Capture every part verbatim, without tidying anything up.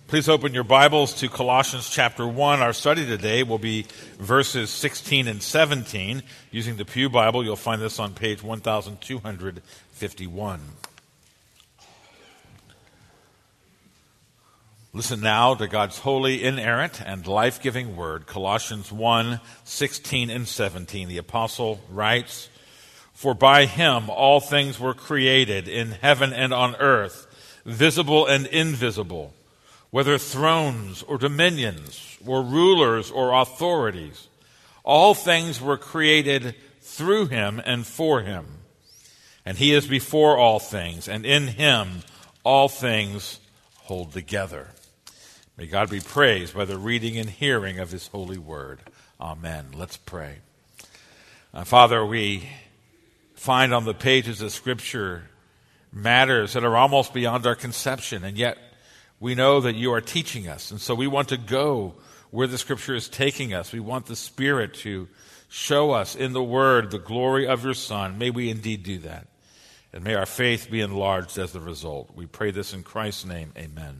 Please open your Bibles to Colossians chapter one. Our study today will be verses sixteen and seventeen. Using the Pew Bible, you'll find this on page one thousand two hundred fifty-one. Listen now to God's holy, inerrant, and life-giving word, Colossians one, sixteen and seventeen. The apostle writes, "For by him all things were created in heaven and on earth, visible and invisible, whether thrones or dominions or rulers or authorities. All things were created through him and for him. And he is before all things, and in him all things hold together." May God be praised by the reading and hearing of his holy word. Amen. Let's pray. Uh, Father, we find on the pages of Scripture matters that are almost beyond our conception, and yet we know that you are teaching us, and so we want to go where the Scripture is taking us. We want the Spirit to show us in the Word the glory of your Son. May we indeed do that, and may our faith be enlarged as the result. We pray this in Christ's name, amen.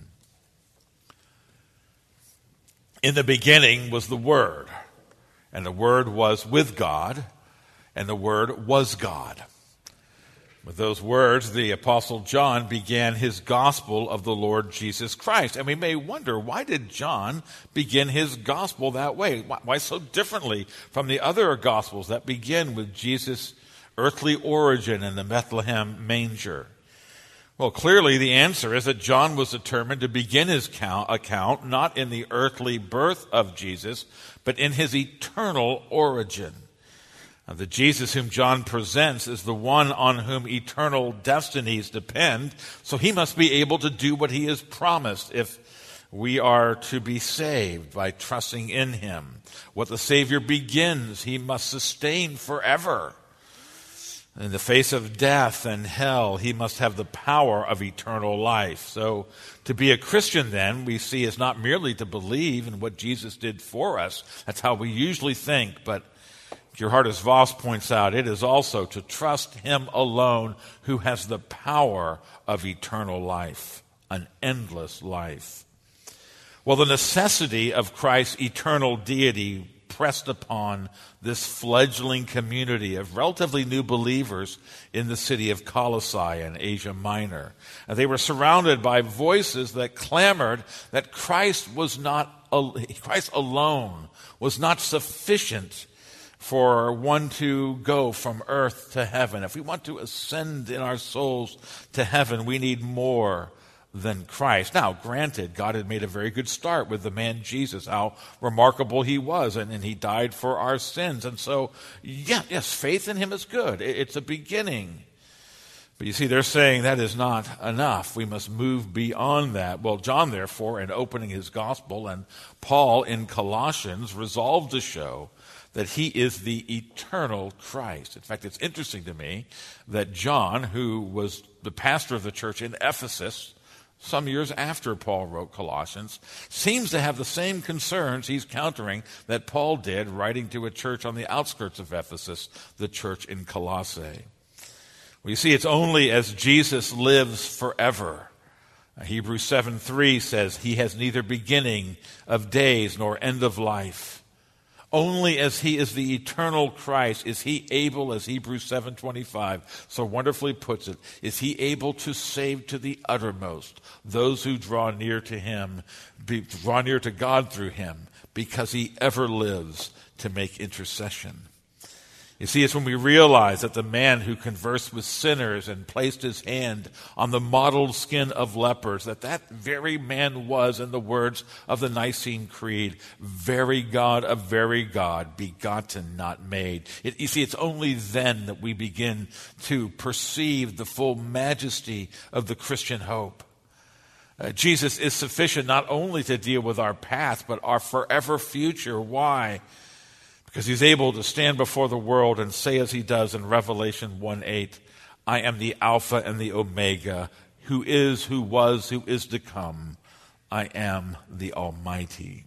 In the beginning was the Word, and the Word was with God, and the Word was God. With those words, the Apostle John began his gospel of the Lord Jesus Christ. And we may wonder, why did John begin his gospel that way? Why so differently from the other gospels that begin with Jesus' earthly origin in the Bethlehem manger? Well, clearly the answer is that John was determined to begin his account not in the earthly birth of Jesus, but in his eternal origin. Now, the Jesus whom John presents is the one on whom eternal destinies depend, so he must be able to do what he has promised if we are to be saved by trusting in him. What the Savior begins, he must sustain forever. In the face of death and hell, he must have the power of eternal life. So to be a Christian, then, we see is not merely to believe in what Jesus did for us. That's how we usually think, but Geerhardus Vos points out, it is also to trust him alone who has the power of eternal life, an endless life. Well, the necessity of Christ's eternal deity pressed upon this fledgling community of relatively new believers in the city of Colossae in Asia Minor. And they were surrounded by voices that clamored that Christ was not, Christ alone was not sufficient for one to go from earth to heaven. If we want to ascend in our souls to heaven, we need more than Christ. Now, granted, God had made a very good start with the man Jesus, how remarkable he was, and, and he died for our sins. And so, yeah, yes, faith in him is good. It, it's a beginning. But you see, they're saying that is not enough. We must move beyond that. Well, John, therefore, in opening his gospel, and Paul in Colossians, resolved to show that he is the eternal Christ. In fact, it's interesting to me that John, who was the pastor of the church in Ephesus some years after Paul wrote Colossians, seems to have the same concerns he's countering that Paul did writing to a church on the outskirts of Ephesus, the church in Colossae. Well, you see, it's only as Jesus lives forever. Hebrews seven three says, he has neither beginning of days nor end of life. Only as he is the eternal Christ is he able, as Hebrews seven twenty-five so wonderfully puts it, is he able to save to the uttermost those who draw near to him, be, draw near to God through him, because he ever lives to make intercession. You see, it's when we realize that the man who conversed with sinners and placed his hand on the mottled skin of lepers, that that very man was, in the words of the Nicene Creed, very God of very God, begotten, not made. It, you see, it's only then that we begin to perceive the full majesty of the Christian hope. Uh, Jesus is sufficient not only to deal with our past, but our forever future. Why? Because he's able to stand before the world and say, as he does in Revelation one eight, I am the Alpha and the Omega, who is, who was, who is to come. I am the Almighty.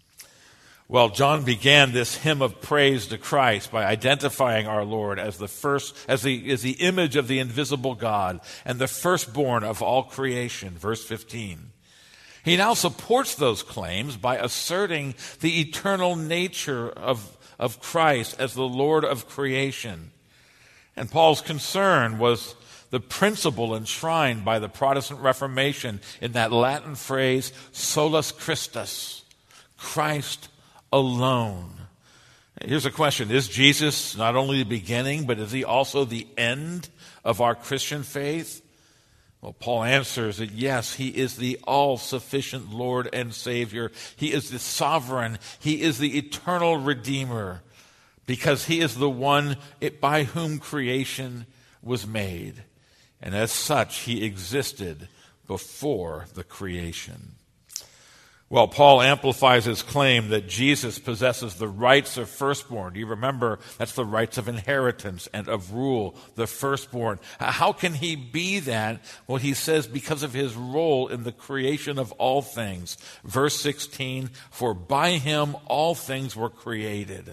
Well, John began this hymn of praise to Christ by identifying our Lord as the first, as the, as the image of the invisible God and the firstborn of all creation, verse fifteen. He now supports those claims by asserting the eternal nature of, of Christ as the Lord of creation. And Paul's concern was the principle enshrined by the Protestant Reformation in that Latin phrase, solus Christus, Christ alone. Here's a question. Is Jesus not only the beginning, but is he also the end of our Christian faith? Well, Paul answers that yes, he is the all-sufficient Lord and Savior. He is the sovereign. He is the eternal Redeemer, because he is the one by whom creation was made. And as such, he existed before the creation. Well, Paul amplifies his claim that Jesus possesses the rights of firstborn. Do you remember? That's the rights of inheritance and of rule, the firstborn. How can he be that? Well, he says because of his role in the creation of all things. Verse sixteen, for by him all things were created.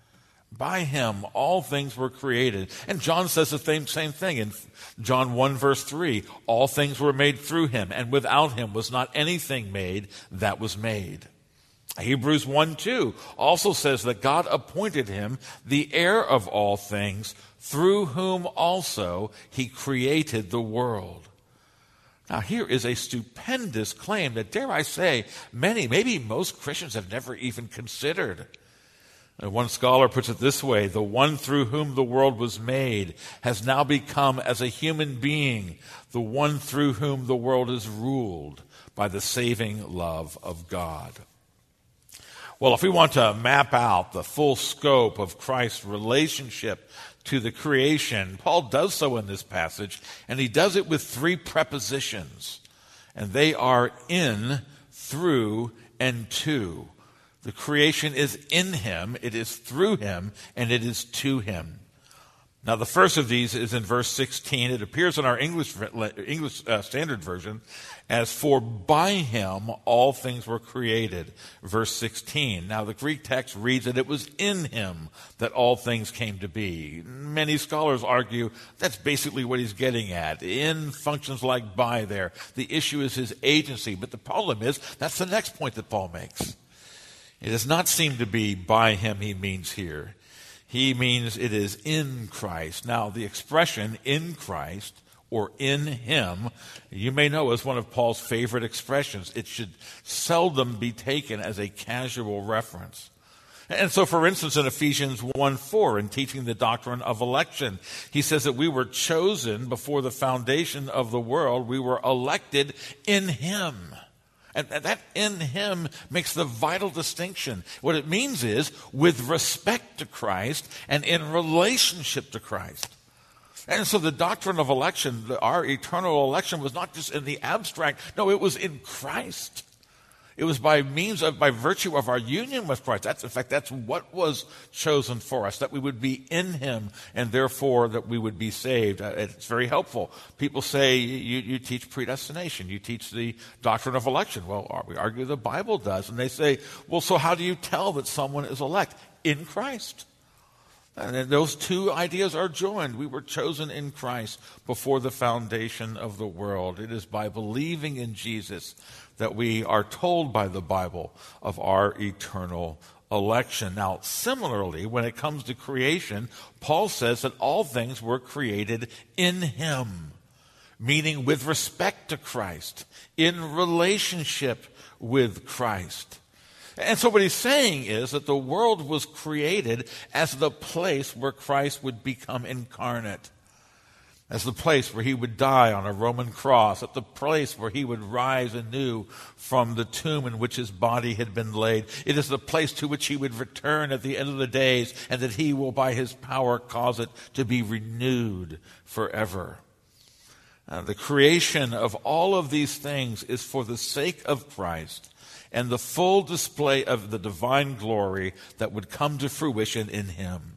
By him, all things were created. And John says the same, same thing in John one, verse three. All things were made through him, and without him was not anything made that was made. Hebrews one, two also says that God appointed him the heir of all things, through whom also he created the world. Now, here is a stupendous claim that, dare I say, many, maybe most Christians have never even considered. One scholar puts it this way: the one through whom the world was made has now become, as a human being, the one through whom the world is ruled by the saving love of God. Well, if we want to map out the full scope of Christ's relationship to the creation, Paul does so in this passage, and he does it with three prepositions, and they are in, through, and to. The creation is in him, it is through him, and it is to him. Now, the first of these is in verse sixteen. It appears in our English, English uh, Standard Version as, for by him all things were created, verse sixteen. Now, the Greek text reads that it was in him that all things came to be. Many scholars argue that's basically what he's getting at. In functions like by there. The issue is his agency. But the problem is, that's the next point that Paul makes. It does not seem to be by him he means here. He means it is in Christ. Now, the expression in Christ or in him, you may know is one of Paul's favorite expressions. It should seldom be taken as a casual reference. And so, for instance, in Ephesians one four, in teaching the doctrine of election, he says that we were chosen before the foundation of the world. We were elected in him. And that in him makes the vital distinction. What it means is with respect to Christ and in relationship to Christ. And so the doctrine of election, our eternal election, was not just in the abstract. No, it was in Christ. It was by means of, by virtue of our union with Christ. That's, in fact, that's what was chosen for us, that we would be in him and therefore that we would be saved. It's very helpful. People say, you, you teach predestination. You teach the doctrine of election. Well, we argue the Bible does. And they say, well, so how do you tell that someone is elect? In Christ. And those two ideas are joined. We were chosen in Christ before the foundation of the world. It is by believing in Jesus that we are told by the Bible of our eternal election. Now, similarly, when it comes to creation, Paul says that all things were created in him, meaning with respect to Christ, in relationship with Christ. And so what he's saying is that the world was created as the place where Christ would become incarnate, as the place where he would die on a Roman cross, at the place where he would rise anew from the tomb in which his body had been laid. It is the place to which he would return at the end of the days, and that he will by his power cause it to be renewed forever. Uh, the creation of all of these things is for the sake of Christ and the full display of the divine glory that would come to fruition in him.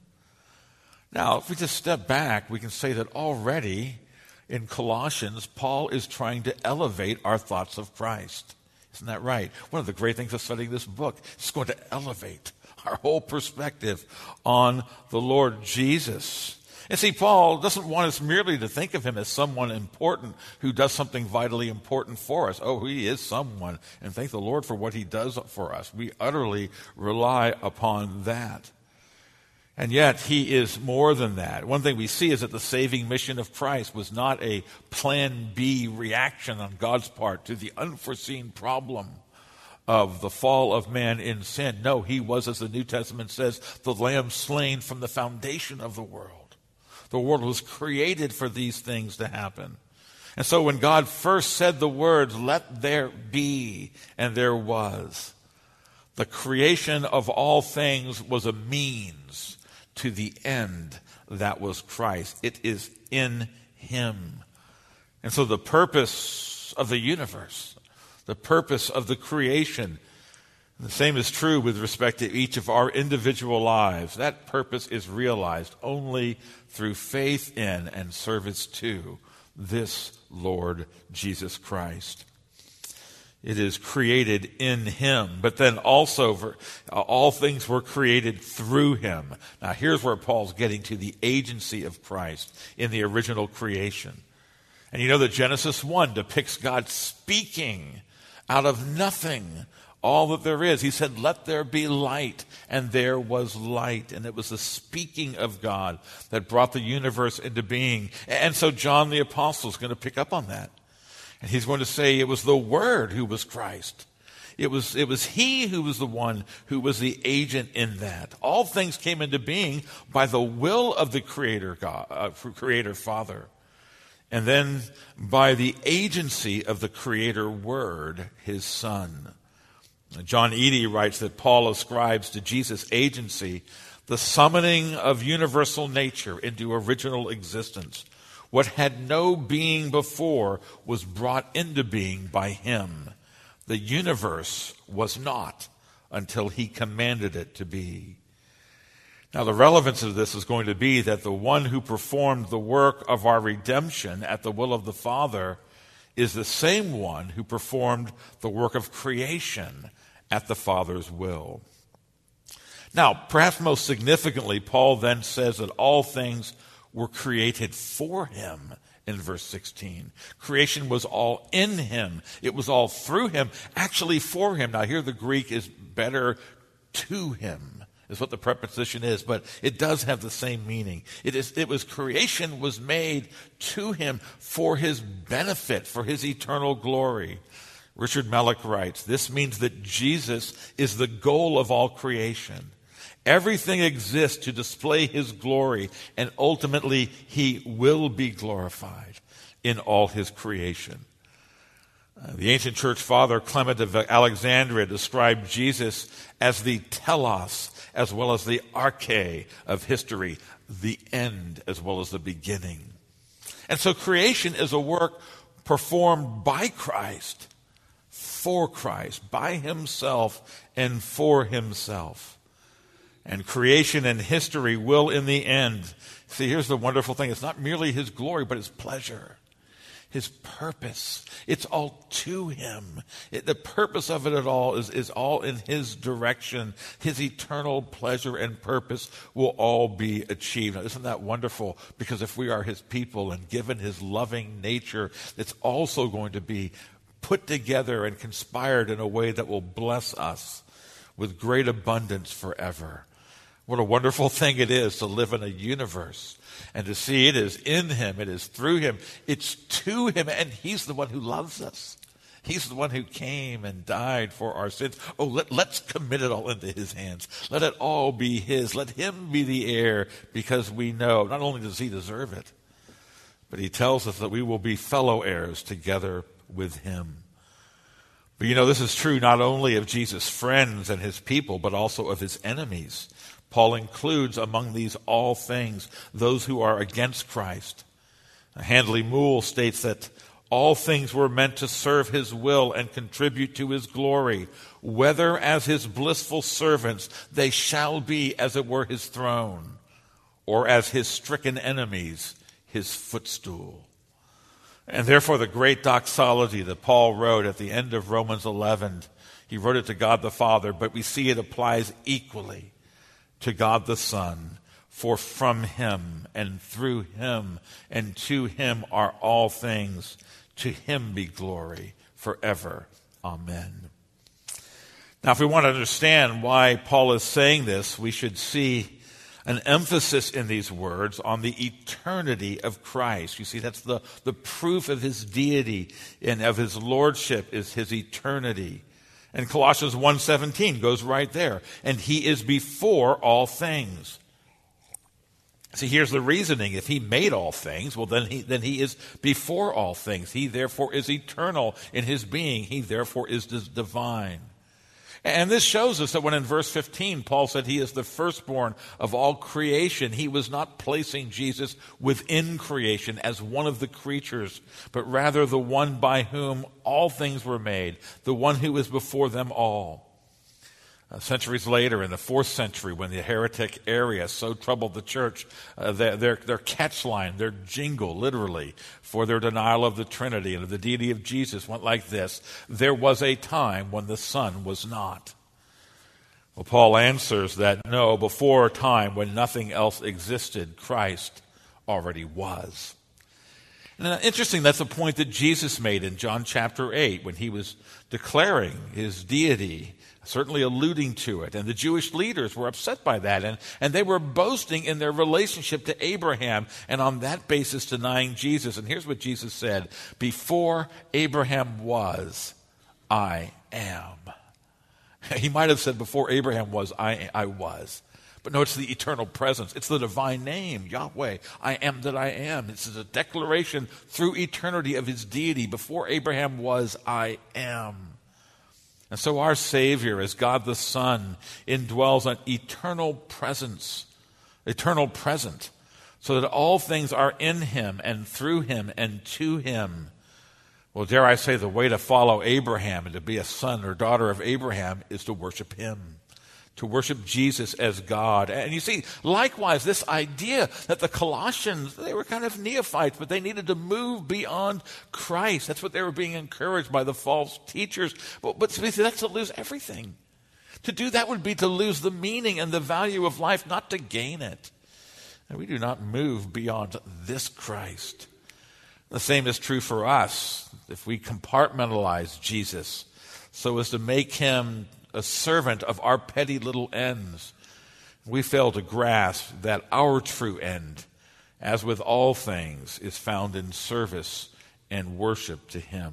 Now, if we just step back, we can say that already in Colossians, Paul is trying to elevate our thoughts of Christ. Isn't that right? One of the great things of studying this book is going to elevate our whole perspective on the Lord Jesus. And see, Paul doesn't want us merely to think of him as someone important who does something vitally important for us. Oh, he is someone, and thank the Lord for what he does for us. We utterly rely upon that. And yet, he is more than that. One thing we see is that the saving mission of Christ was not a plan B reaction on God's part to the unforeseen problem of the fall of man in sin. No, he was, as the New Testament says, the lamb slain from the foundation of the world. The world was created for these things to happen. And so when God first said the words, "Let there be," and there was, the creation of all things was a means to the end that was Christ. It is in him. And so the purpose of the universe, the purpose of the creation, the same is true with respect to each of our individual lives. That purpose is realized only through faith in and service to this Lord Jesus Christ. It is created in him, but then also for, uh, all things were created through him. Now here's where Paul's getting to the agency of Christ in the original creation. And you know that Genesis one depicts God speaking out of nothing all that there is. He said, "Let there be light," and there was light. And it was the speaking of God that brought the universe into being. And so John the Apostle is going to pick up on that. And he's going to say it was the Word who was Christ. It was, it was he who was the one who was the agent in that. All things came into being by the will of the Creator God, uh, Creator Father. And then by the agency of the Creator Word, his Son. John Eadie writes that Paul ascribes to Jesus' agency the summoning of universal nature into original existence. What had no being before was brought into being by him. The universe was not until he commanded it to be. Now, the relevance of this is going to be that the one who performed the work of our redemption at the will of the Father is the same one who performed the work of creation at the Father's will. Now, perhaps most significantly, Paul then says that all things were created for him in verse sixteen. Creation was all in him. It was all through him, actually for him. Now here the Greek is better to him, is what the preposition is, but it does have the same meaning. It is, it was creation was made to him for his benefit, for his eternal glory. Richard Mellick writes, "This means that Jesus is the goal of all creation. Everything exists to display his glory, and ultimately he will be glorified in all his creation." Uh, the ancient church father Clement of Alexandria described Jesus as the telos as well as the arche of history, the end as well as the beginning. And so creation is a work performed by Christ, for Christ, by himself and for himself. And creation and history will in the end. See, here's the wonderful thing. It's not merely his glory, but his pleasure, his purpose. It's all to him. It, the purpose of it at all is, is all in his direction. His eternal pleasure and purpose will all be achieved. Now, isn't that wonderful? Because if we are his people and given his loving nature, it's also going to be put together and conspired in a way that will bless us with great abundance forever. What a wonderful thing it is to live in a universe and to see it is in him, it is through him, it's to him, and he's the one who loves us. He's the one who came and died for our sins. Oh, let, let's commit it all into his hands. Let it all be his. Let him be the heir, because we know not only does he deserve it, but he tells us that we will be fellow heirs together with him. But you know, this is true not only of Jesus' friends and his people, but also of his enemies. Paul includes among these all things those who are against Christ. Handley Moule states that all things were meant to serve his will and contribute to his glory, whether as his blissful servants they shall be as it were his throne, or as his stricken enemies his footstool. And therefore the great doxology that Paul wrote at the end of Romans eleven, he wrote it to God the Father, but we see it applies equally to God the Son. For from him and through him and to him are all things. To him be glory forever. Amen. Now, if we want to understand why Paul is saying this, we should see an emphasis in these words on the eternity of Christ. You see, that's the, the proof of his deity and of his lordship is his eternity. And Colossians one seventeen goes right there. And he is before all things. See, here's the reasoning. If he made all things, well, then he, then he is before all things. He, therefore, is eternal in his being. He, therefore, is divine. And this shows us that when in verse fifteen, Paul said he is the firstborn of all creation, he was not placing Jesus within creation as one of the creatures, but rather the one by whom all things were made, the one who is before them all. Uh, centuries later, in the fourth century, when the heretic Arius so troubled the church, uh, their, their, their catchline, their jingle, literally, for their denial of the Trinity and of the deity of Jesus went like this: there was a time when the Son was not. Well, Paul answers that no, before a time when nothing else existed, Christ already was. And uh, interesting, that's a point that Jesus made in John chapter eight when he was declaring his deity, certainly alluding to it. And the Jewish leaders were upset by that, and, and they were boasting in their relationship to Abraham, and on that basis denying Jesus. And here's what Jesus said: before Abraham was, I am. He might have said before Abraham was, I, I was. But no, it's the eternal presence. It's the divine name, Yahweh. I am that I am. This is a declaration through eternity of his deity. Before Abraham was, I am. And so our Savior, as God the Son, indwells an eternal presence, eternal present, so that all things are in him and through him and to him. Well, dare I say, the way to follow Abraham and to be a son or daughter of Abraham is to worship him, to worship Jesus as God. And you see, likewise, this idea that the Colossians, they were kind of neophytes, but they needed to move beyond Christ. That's what they were being encouraged by the false teachers. But, but that's to lose everything. To do that would be to lose the meaning and the value of life, not to gain it. And we do not move beyond this Christ. The same is true for us. If we compartmentalize Jesus so as to make him a servant of our petty little ends, we fail to grasp that our true end, as with all things, is found in service and worship to him.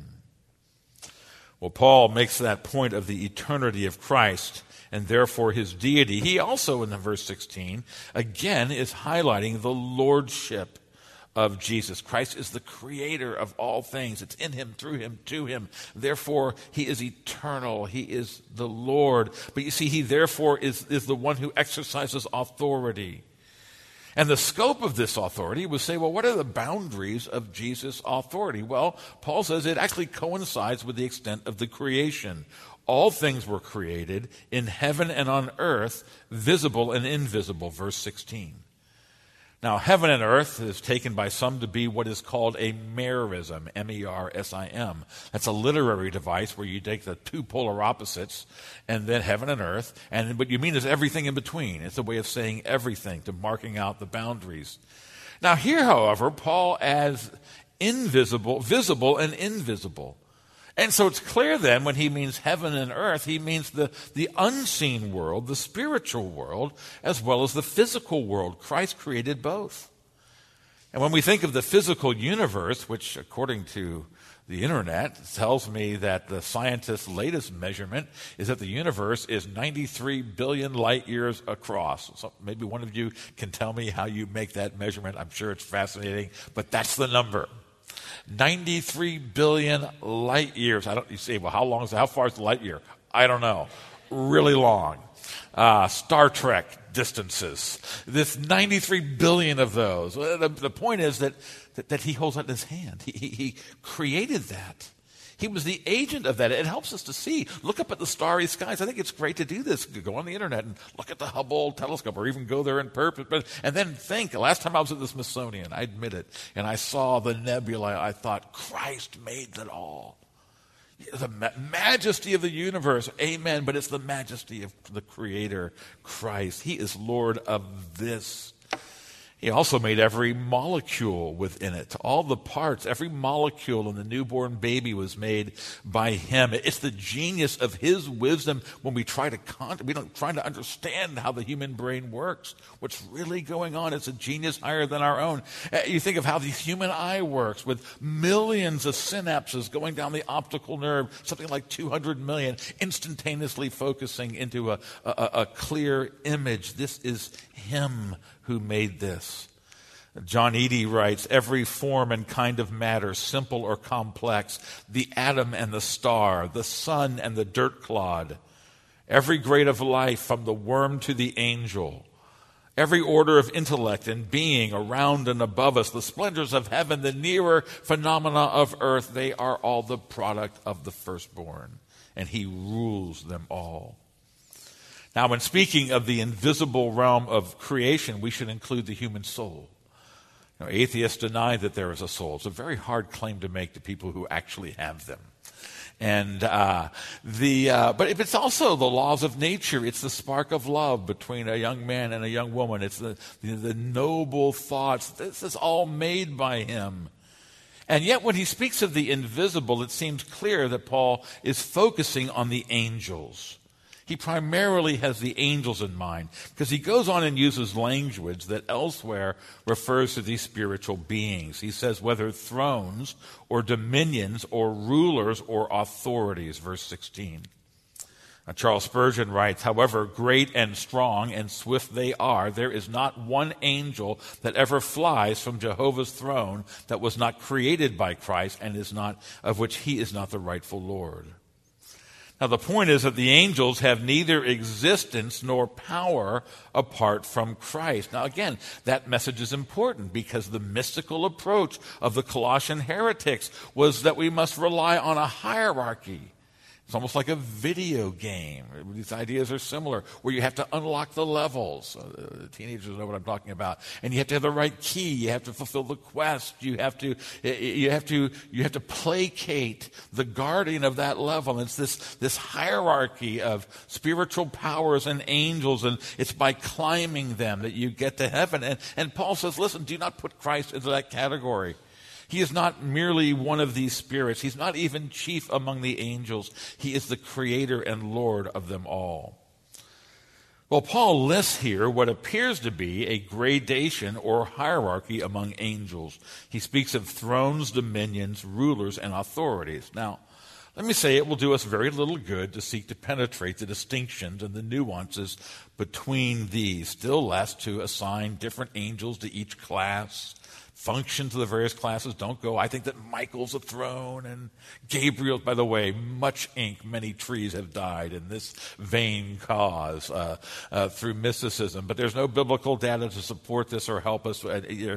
Well, Paul makes that point of the eternity of Christ and therefore his deity. He also, in verse sixteen, again is highlighting the lordship of Jesus. Christ is the creator of all things. It's in him, through him, to him. Therefore, he is eternal. He is the Lord. But you see, he therefore is, is the one who exercises authority. And the scope of this authority was say, well, what are the boundaries of Jesus' authority? Well, Paul says it actually coincides with the extent of the creation. All things were created in heaven and on earth, visible and invisible, verse sixteen. Now, heaven and earth is taken by some to be what is called a merism, M E R S I M. That's a literary device where you take the two polar opposites and then heaven and earth, and what you mean is everything in between. It's a way of saying everything, to marking out the boundaries. Now here, however, Paul adds invisible, visible and invisible. And so it's clear then when he means heaven and earth, he means the, the unseen world, the spiritual world, as well as the physical world. Christ created both. And when we think of the physical universe, which according to the internet tells me that the scientists' latest measurement is that the universe is ninety-three billion light years across. So maybe one of you can tell me how you make that measurement. I'm sure it's fascinating, but that's the number. ninety-three billion light years. I don't. You say, well, how long is it? How far is the light year? I don't know. Really long. Uh, Star Trek distances. This ninety-three billion of those. The, the point is that, that that he holds that in his hand. He, he he created that. He was the agent of that. It helps us to see. Look up at the starry skies. I think it's great to do this. Go on the internet and look at the Hubble telescope, or even go there in purpose. But, and then think, last time I was at the Smithsonian, I admit it, and I saw the nebula, I thought, Christ made that all. The ma- majesty of the universe, amen, but it's the majesty of the Creator, Christ. He is Lord of this. He also made every molecule within it, all the parts, every molecule in the newborn baby was made by him. It's the genius of his wisdom when we try to con- we don't try to understand how the human brain works. What's really going on? It's a genius higher than our own. Uh, you think of how the human eye works with millions of synapses going down the optical nerve, something like two hundred million, instantaneously focusing into a, a, a clear image. This is him who made this. John Eadie writes, every form and kind of matter, simple or complex, the atom and the star, the sun and the dirt clod, every grade of life from the worm to the angel, every order of intellect and being around and above us, the splendors of heaven, the nearer phenomena of earth, they are all the product of the firstborn, and he rules them all. Now, when speaking of the invisible realm of creation, we should include the human soul. You know, atheists deny that there is a soul. It's a very hard claim to make to people who actually have them. And uh, the uh, but if it's also the laws of nature. It's the spark of love between a young man and a young woman. It's the, the, the noble thoughts. This is all made by him. And yet when he speaks of the invisible, it seems clear that Paul is focusing on the angels. He primarily has the angels in mind because he goes on and uses language that elsewhere refers to these spiritual beings. He says whether thrones or dominions or rulers or authorities, verse sixteen. Now, Charles Spurgeon writes, however great and strong and swift they are, there is not one angel that ever flies from Jehovah's throne that was not created by Christ and is not of which he is not the rightful Lord. Now, the point is that the angels have neither existence nor power apart from Christ. Now, again, that message is important because the mystical approach of the Colossian heretics was that we must rely on a hierarchy. It's almost like a video game. These ideas are similar, where you have to unlock the levels. Uh, teenagers know what I'm talking about. And you have to have the right key. You have to fulfill the quest. You have to, you have to, you have to placate the guardian of that level. And it's this, this hierarchy of spiritual powers and angels, and it's by climbing them that you get to heaven. And, and Paul says, listen, do not put Christ into that category. He is not merely one of these spirits. He's not even chief among the angels. He is the creator and Lord of them all. Well, Paul lists here what appears to be a gradation or hierarchy among angels. He speaks of thrones, dominions, rulers, and authorities. Now, let me say it will do us very little good to seek to penetrate the distinctions and the nuances between these, still less to assign different angels to each class. Functions of the various classes don't go. I think that Michael's a throne and Gabriel, by the way, much ink, many trees have died in this vain cause uh, uh, through mysticism. But there's no biblical data to support this or help us.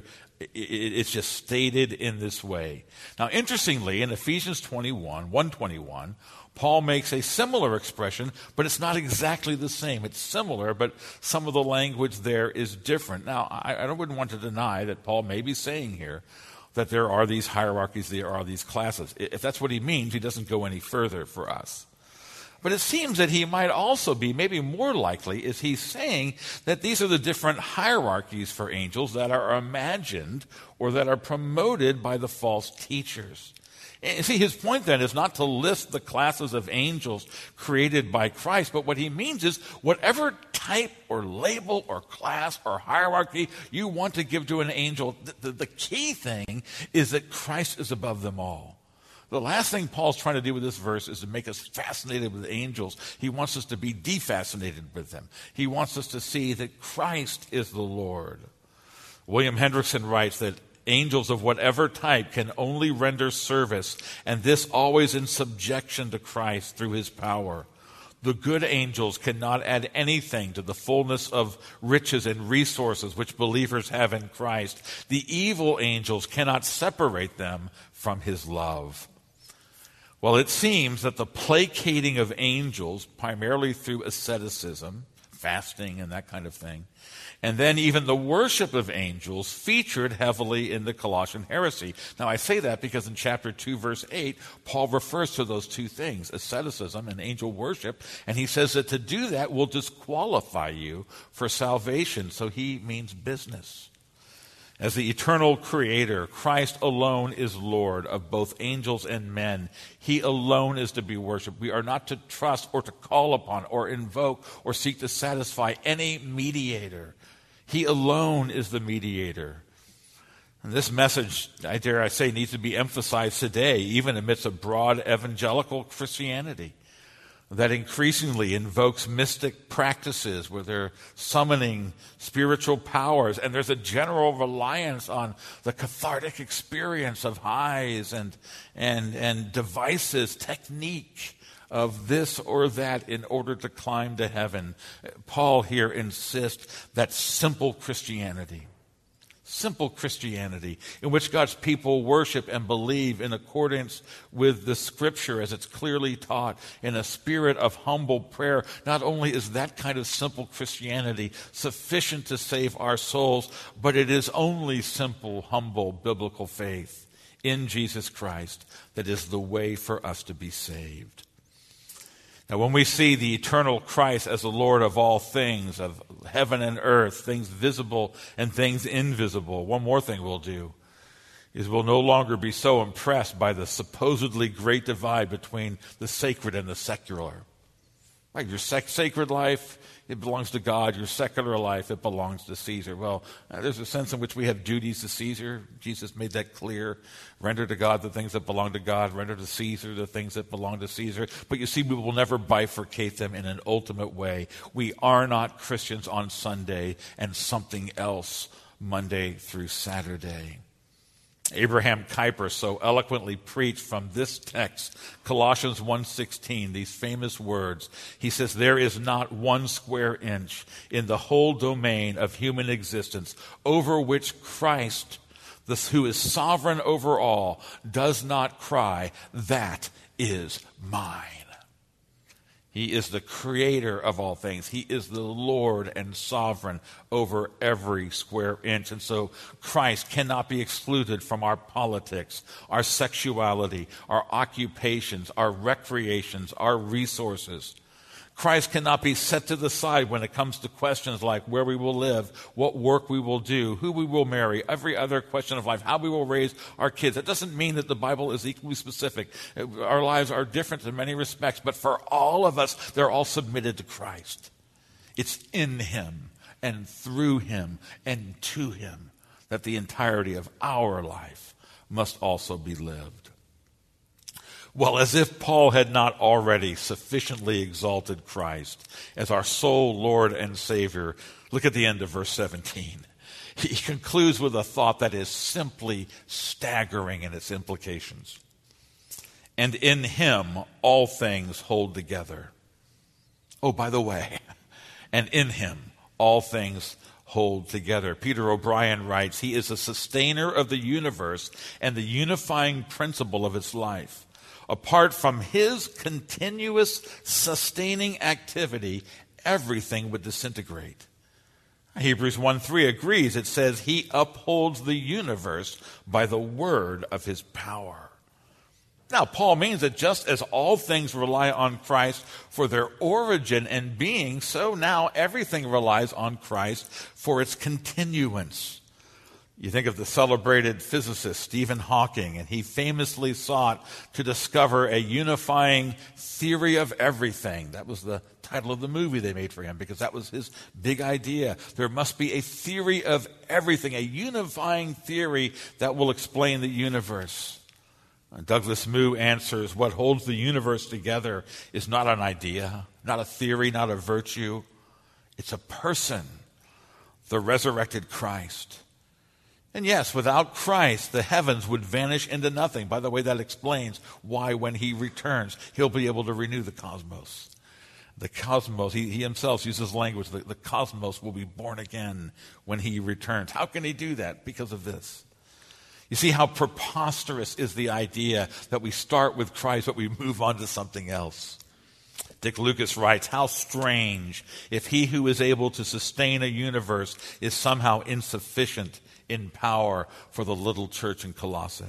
It's just stated in this way. Now, interestingly, in Ephesians twenty-one, one twenty-one, Paul makes a similar expression, but it's not exactly the same. It's similar, but some of the language there is different. Now, I, I wouldn't want to deny that Paul may be saying here that there are these hierarchies, there are these classes. If that's what he means, he doesn't go any further for us. But it seems that he might also be, maybe more likely, is he's saying that these are the different hierarchies for angels that are imagined or that are promoted by the false teachers. And see, his point then is not to list the classes of angels created by Christ, but what he means is whatever type or label or class or hierarchy you want to give to an angel, the, the, the key thing is that Christ is above them all. The last thing Paul's trying to do with this verse is to make us fascinated with angels. He wants us to be defascinated with them. He wants us to see that Christ is the Lord. William Hendrickson writes that angels of whatever type can only render service, and this always in subjection to Christ through his power. The good angels cannot add anything to the fullness of riches and resources which believers have in Christ. The evil angels cannot separate them from his love. Well, it seems that the placating of angels, primarily through asceticism, fasting and that kind of thing, and then even the worship of angels featured heavily in the Colossian heresy. Now, I say that because in chapter two, verse eight, Paul refers to those two things, asceticism and angel worship, and he says that to do that will disqualify you for salvation. So he means business. As the eternal creator, Christ alone is Lord of both angels and men. He alone is to be worshiped. We are not to trust or to call upon or invoke or seek to satisfy any mediator. He alone is the mediator. And this message, I dare I say, needs to be emphasized today, even amidst a broad evangelical Christianity that increasingly invokes mystic practices where they're summoning spiritual powers, and there's a general reliance on the cathartic experience of highs and and and devices, technique of this or that in order to climb to heaven. Paul here insists that simple Christianity, simple Christianity, in which God's people worship and believe in accordance with the Scripture as it's clearly taught, in a spirit of humble prayer. Not only is that kind of simple Christianity sufficient to save our souls, but it is only simple, humble, biblical faith in Jesus Christ that is the way for us to be saved. Now, when we see the eternal Christ as the Lord of all things, of heaven and earth, things visible and things invisible, one more thing we'll do is we'll no longer be so impressed by the supposedly great divide between the sacred and the secular. Right, your sec- sacred life, it belongs to God. Your secular life, it belongs to Caesar. Well, uh, there's a sense in which we have duties to Caesar. Jesus made that clear. Render to God the things that belong to God. Render to Caesar the things that belong to Caesar. But you see, we will never bifurcate them in an ultimate way. We are not Christians on Sunday and something else Monday through Saturday. Abraham Kuyper so eloquently preached from this text, Colossians one sixteen, these famous words. He says, "There is not one square inch in the whole domain of human existence over which Christ, this, who is sovereign over all, does not cry, 'That is mine.'" He is the creator of all things. He is the Lord and sovereign over every square inch. And so Christ cannot be excluded from our politics, our sexuality, our occupations, our recreations, our resources. Christ cannot be set to the side when it comes to questions like where we will live, what work we will do, who we will marry, every other question of life, how we will raise our kids. That doesn't mean that the Bible is equally specific. Our lives are different in many respects, but for all of us, they're all submitted to Christ. It's in Him and through Him and to Him that the entirety of our life must also be lived. Well, as if Paul had not already sufficiently exalted Christ as our sole Lord and Savior, look at the end of verse seventeen. He concludes with a thought that is simply staggering in its implications. "And in Him all things hold together." Oh, by the way, and in Him all things hold together. Peter O'Brien writes, "He is the sustainer of the universe and the unifying principle of its life. Apart from His continuous sustaining activity, everything would disintegrate." Hebrews one three agrees. It says, "He upholds the universe by the word of His power." Now, Paul means that just as all things rely on Christ for their origin and being, so now everything relies on Christ for its continuance. You think of the celebrated physicist Stephen Hawking, and he famously sought to discover a unifying theory of everything. That was the title of the movie they made for him, because that was his big idea. There must be a theory of everything, a unifying theory that will explain the universe. Douglas Moo answers, what holds the universe together is not an idea, not a theory, not a virtue. It's a person, the resurrected Christ. And yes, without Christ, the heavens would vanish into nothing. By the way, that explains why when He returns, He'll be able to renew the cosmos. The cosmos, he, he himself uses language, the, the cosmos will be born again when He returns. How can He do that? Because of this. You see how preposterous is the idea that we start with Christ, but we move on to something else. Dick Lucas writes, how strange if He who is able to sustain a universe is somehow insufficient in power for the little church in Colossae.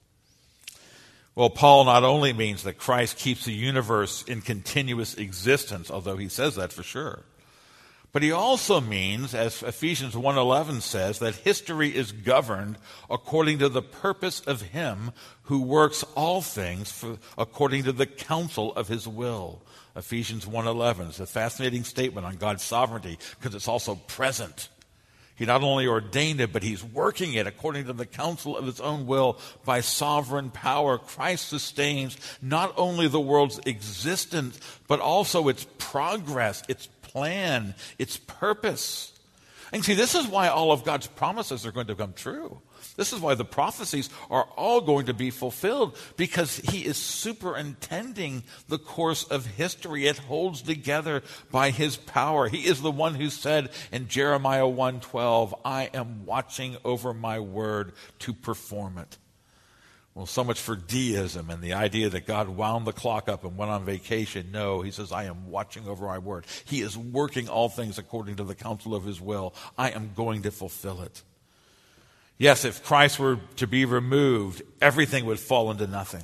Well, Paul not only means that Christ keeps the universe in continuous existence, although he says that for sure, But he also means, as Ephesians one eleven says, that history is governed according to the purpose of him who works all things for, according to the counsel of his will. Ephesians one eleven is a fascinating statement on God's sovereignty because it's also present. He not only ordained it, but he's working it according to the counsel of his own will by sovereign power. Christ sustains not only the world's existence, but also its progress, its plan, its purpose. And see, this is why all of God's promises are going to come true. This is why the prophecies are all going to be fulfilled, because he is superintending the course of history. It holds together by his power. He is the one who said in Jeremiah one twelve, I am watching over my word to perform it. Well, so much for deism and the idea that God wound the clock up and went on vacation. No, he says, I am watching over my word. He is working all things according to the counsel of his will. I am going to fulfill it. Yes, if Christ were to be removed, everything would fall into nothing.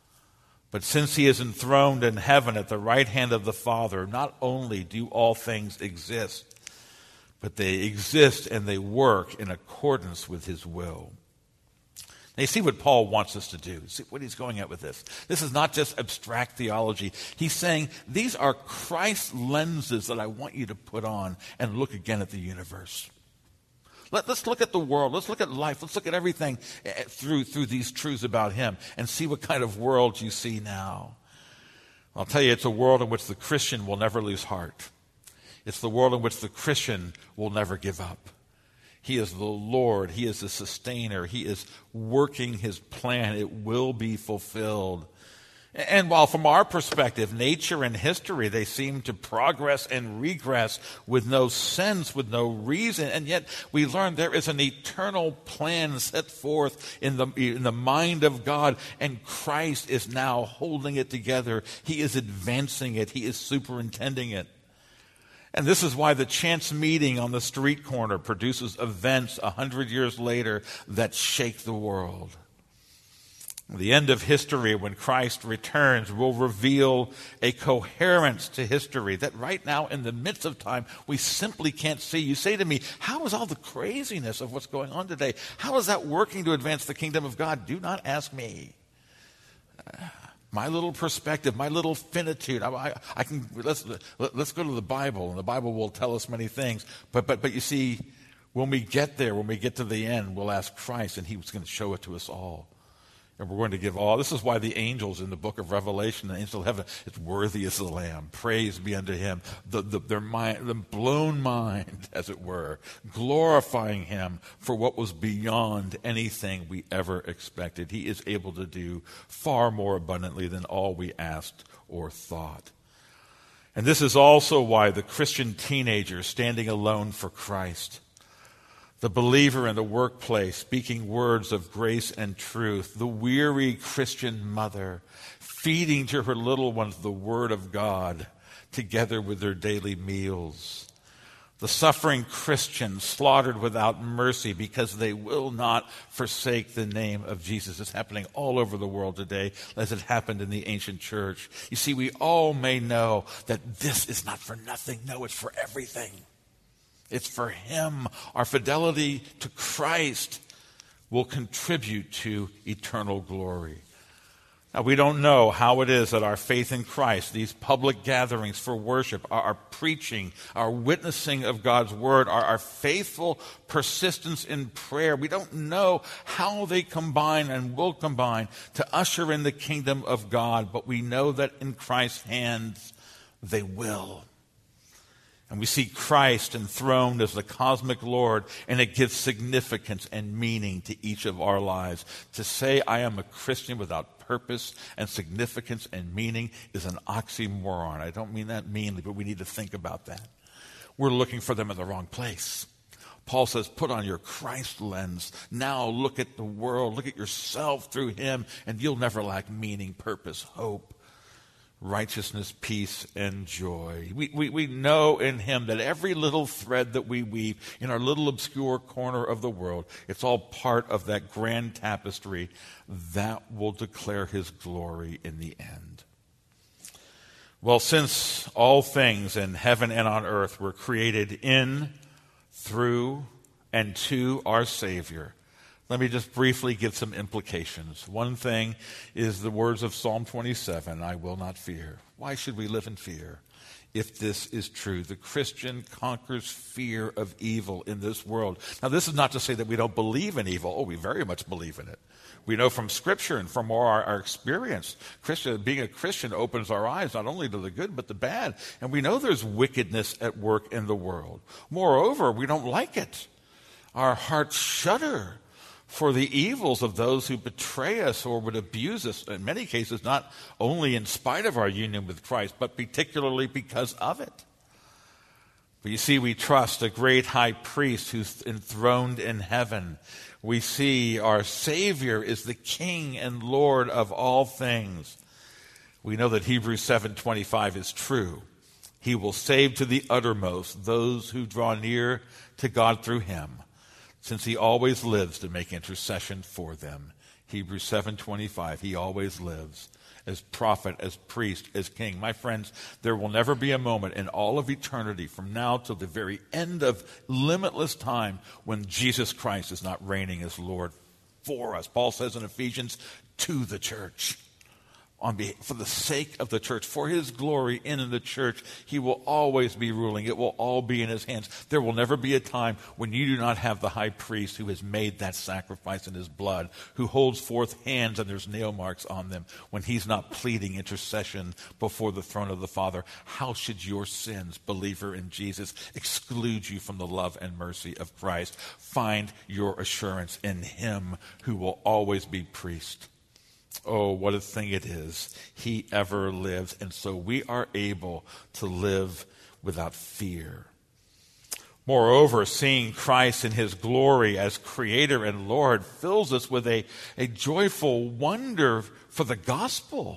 But since he is enthroned in heaven at the right hand of the Father, not only do all things exist, but they exist and they work in accordance with his will. Now, you see what Paul wants us to do. See what he's going at with this. This is not just abstract theology. He's saying these are Christ lenses that I want you to put on and look again at the universe. Let, let's look at the world. Let's look at life. Let's look at everything through, through these truths about him and see what kind of world you see now. I'll tell you, it's a world in which the Christian will never lose heart. It's the world in which the Christian will never give up. He is the Lord. He is the sustainer. He is working his plan. It will be fulfilled. And while from our perspective, nature and history, they seem to progress and regress with no sense, with no reason, and yet we learn there is an eternal plan set forth in the, in the mind of God, and Christ is now holding it together. He is advancing it. He is superintending it. And this is why the chance meeting on the street corner produces events a hundred years later that shake the world. The end of history, when Christ returns, will reveal a coherence to history that right now in the midst of time we simply can't see. You say to me, how is all the craziness of what's going on today, how is that working to advance the kingdom of God? Do not ask me. Uh, my little perspective, my little finitude, I, I, I can let's let, let's go to the Bible, and the Bible will tell us many things. But but but you see, when we get there, when we get to the end, we'll ask Christ, and He's going to show it to us all. And we're going to give all. This is why the angels in the book of Revelation, the angel of heaven, it's worthy is the Lamb. Praise be unto him. The, the, their mind, the blown mind, as it were, glorifying him for what was beyond anything we ever expected. He is able to do far more abundantly than all we asked or thought. And this is also why the Christian teenager standing alone for Christ, the believer in the workplace speaking words of grace and truth, the weary Christian mother feeding to her little ones the word of God together with their daily meals, the suffering Christian slaughtered without mercy because they will not forsake the name of Jesus. It's happening all over the world today as it happened in the ancient church. You see, we all may know that this is not for nothing. No, it's for everything. It's for him. Our fidelity to Christ will contribute to eternal glory. Now, we don't know how it is that our faith in Christ, these public gatherings for worship, our, our preaching, our witnessing of God's word, our, our faithful persistence in prayer, we don't know how they combine and will combine to usher in the kingdom of God, but we know that in Christ's hands they will. And we see Christ enthroned as the cosmic Lord, and it gives significance and meaning to each of our lives. To say I am a Christian without purpose and significance and meaning is an oxymoron. I don't mean that meanly, but we need to think about that. We're looking for them in the wrong place. Paul says, put on your Christ lens. Now look at the world, look at yourself through him, and you'll never lack meaning, purpose, hope, righteousness, peace, and joy. We, we, we know in him that every little thread that we weave in our little obscure corner of the world, it's all part of that grand tapestry that will declare his glory in the end. Well, since all things in heaven and on earth were created in, through, and to our Savior, let me just briefly give some implications. One thing is the words of Psalm twenty-seven, I will not fear. Why should we live in fear if this is true? The Christian conquers fear of evil in this world. Now, this is not to say that we don't believe in evil. Oh, we very much believe in it. We know from Scripture and from our, our experience, Christian, being a Christian opens our eyes not only to the good but the bad. And we know there's wickedness at work in the world. Moreover, we don't like it. Our hearts shudder for the evils of those who betray us or would abuse us, in many cases not only in spite of our union with Christ, but particularly because of it. But you see, we trust a great high priest who's enthroned in heaven. We see our Savior is the King and Lord of all things. We know that Hebrews seven twenty-five is true. He will save to the uttermost those who draw near to God through him, since he always lives to make intercession for them. Hebrews seven twenty-five, he always lives as prophet, as priest, as king. My friends, there will never be a moment in all of eternity from now till the very end of limitless time when Jesus Christ is not reigning as Lord for us. Paul says in Ephesians, to the church. On behalf, for the sake of the church, for his glory in the church, he will always be ruling. It will all be in his hands. There will never be a time when you do not have the high priest who has made that sacrifice in his blood, who holds forth hands and there's nail marks on them, when he's not pleading intercession before the throne of the Father. How should your sins, believer in Jesus, exclude you from the love and mercy of Christ? Find your assurance in him who will always be priest. Oh, what a thing it is. He ever lives. And so we are able to live without fear. Moreover, seeing Christ in his glory as Creator and Lord fills us with a, a joyful wonder for the gospel.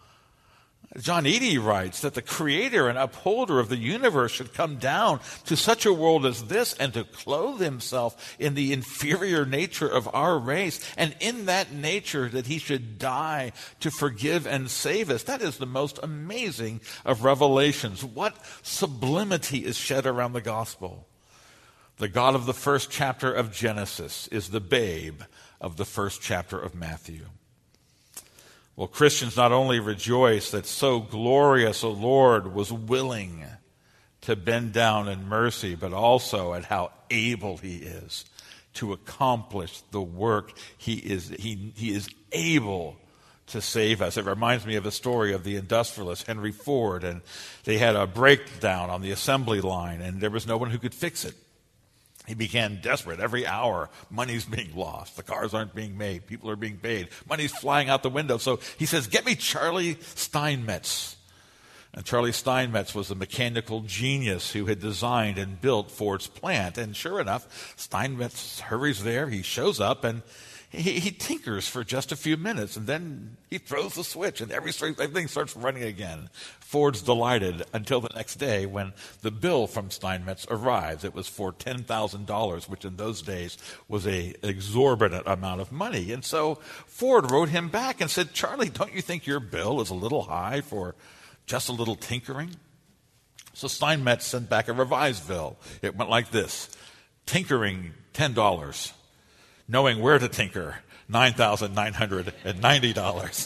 John Eadie writes that the Creator and upholder of the universe should come down to such a world as this and to clothe himself in the inferior nature of our race, and in that nature that he should die to forgive and save us. That is the most amazing of revelations. What sublimity is shed around the gospel. The God of the first chapter of Genesis is the babe of the first chapter of Matthew. Well, Christians not only rejoice that so glorious a Lord was willing to bend down in mercy, but also at how able he is to accomplish the work. He is, he, he is able to save us. It reminds me of a story of the industrialist Henry Ford, and they had a breakdown on the assembly line, and there was no one who could fix it. He became desperate. Every hour, money's being lost. The cars aren't being made. People are being paid. Money's flying out the window. So he says, get me Charlie Steinmetz. And Charlie Steinmetz was a mechanical genius who had designed and built Ford's plant. And sure enough, Steinmetz hurries there. He shows up, and he, he tinkers for just a few minutes. And then he throws the switch, and every, everything starts running again. Ford's delighted until the next day when the bill from Steinmetz arrives. It was for ten thousand dollars, which in those days was an exorbitant amount of money. And so Ford wrote him back and said, Charlie, don't you think your bill is a little high for just a little tinkering? So Steinmetz sent back a revised bill. It went like this: tinkering, ten dollars. Knowing where to tinker, nine thousand nine hundred ninety dollars.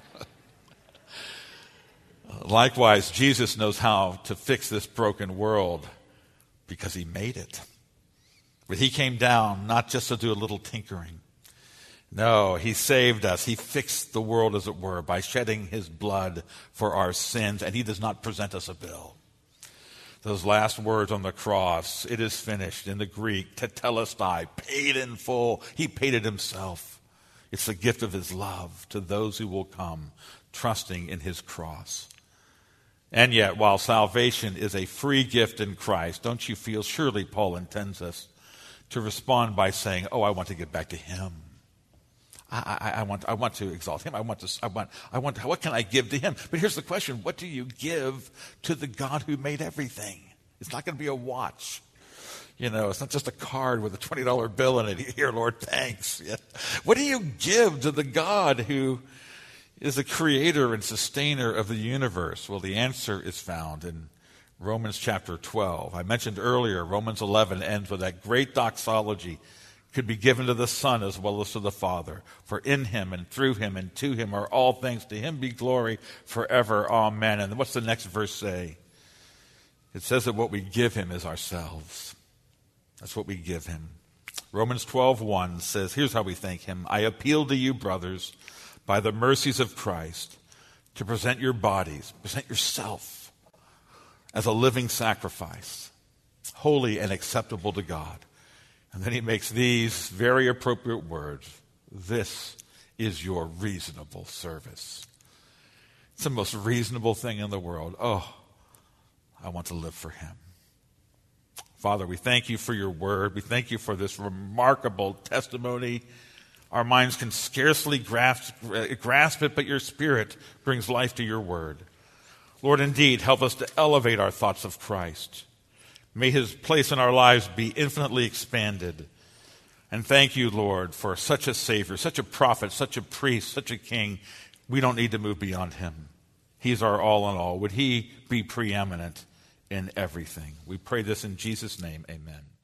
Likewise, Jesus knows how to fix this broken world because he made it. But he came down not just to do a little tinkering. No, he saved us. He fixed the world, as it were, by shedding his blood for our sins, and he does not present us a bill. Those last words on the cross, it is finished, in the Greek, tetelestai, paid in full. He paid it himself. It's the gift of his love to those who will come, trusting in his cross. And yet, while salvation is a free gift in Christ, don't you feel, surely Paul intends us to respond by saying, oh, I want to get back to him. I, I, I want I want to exalt him. I want to I want I want what can I give to him? But here's the question: what do you give to the God who made everything? It's not going to be a watch. You know, it's not just a card with a twenty dollar bill in it. Here, Lord, thanks. Yeah. What do you give to the God who is the creator and sustainer of the universe? Well, the answer is found in Romans chapter twelve. I mentioned earlier, Romans eleven ends with that great doxology could be given to the Son as well as to the Father. For in him and through him and to him are all things. To him be glory forever. Amen. And what's the next verse say? It says that what we give him is ourselves. That's what we give him. Romans twelve one says, here's how we thank him. I appeal to you, brothers, by the mercies of Christ, to present your bodies, present yourself as a living sacrifice, holy and acceptable to God. And then he makes these very appropriate words. This is your reasonable service. It's the most reasonable thing in the world. Oh, I want to live for him. Father, we thank you for your word. We thank you for this remarkable testimony. Our minds can scarcely grasp, grasp it, but your Spirit brings life to your word. Lord, indeed, help us to elevate our thoughts of Christ. May his place in our lives be infinitely expanded. And thank you, Lord, for such a Savior, such a prophet, such a priest, such a king. We don't need to move beyond him. He's our all in all. Would he be preeminent in everything? We pray this in Jesus' name. Amen.